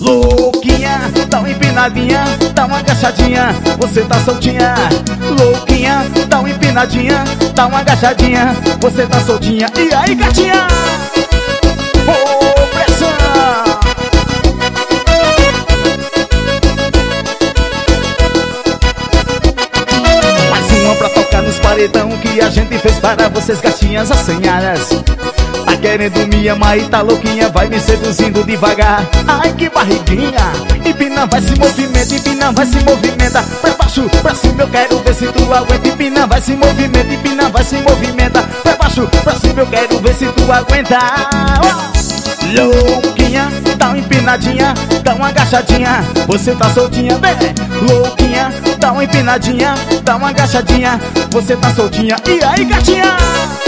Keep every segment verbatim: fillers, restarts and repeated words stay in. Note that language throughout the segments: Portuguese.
Louquinha, dá uma empinadinha, dá uma agachadinha, você tá soltinha. Louquinha, dá uma empinadinha, dá uma agachadinha, você tá soltinha. E aí, gatinha? Oh, pressão! Mais uma pra tocar nos paredão que a gente fez para vocês, gatinhas assanhadas. Tá querendo me amar e tá louquinha, vai me seduzindo devagar. Ai, que barriguinha, empina, vai se movimenta, empina, vai se movimenta. Pra baixo, pra cima, eu quero ver se tu aguenta. Empina, vai se movimenta, empina, vai se movimenta. Pra baixo, pra cima, eu quero ver se tu aguenta. Oh! Louquinha, dá uma empinadinha, dá uma agachadinha, você tá soltinha, vem. Louquinha, dá uma empinadinha, dá uma agachadinha, você tá soltinha. E aí, gatinha?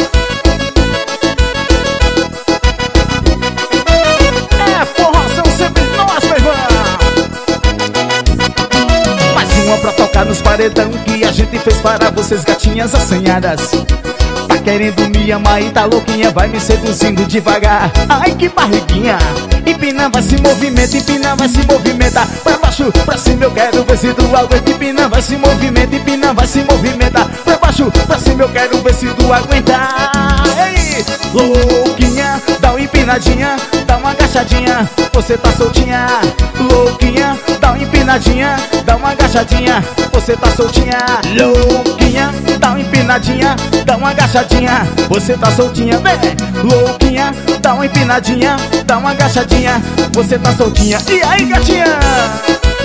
Pra tocar nos paredão que a gente fez para vocês, gatinhas assanhadas. Tá querendo me amar e tá louquinha, vai me seduzindo devagar. Ai, que barriguinha, empina, vai se movimenta, empina, vai se movimenta. Pra baixo, pra cima, eu quero ver se tu aguenta. Empina, vai se movimenta, empina, vai se movimenta. Pra baixo, pra cima, eu quero ver se tu aguenta. Ei, louquinha, dá uma empinadinha, dá uma agachadinha, você tá soltinha. Louquinha, dá uma empinadinha, dá uma agachadinha, você tá soltinha. Louquinha, dá uma empinadinha, dá uma agachadinha, você tá soltinha, vem. Louquinha, dá uma empinadinha, dá uma agachadinha, você tá soltinha. E aí, gatinha?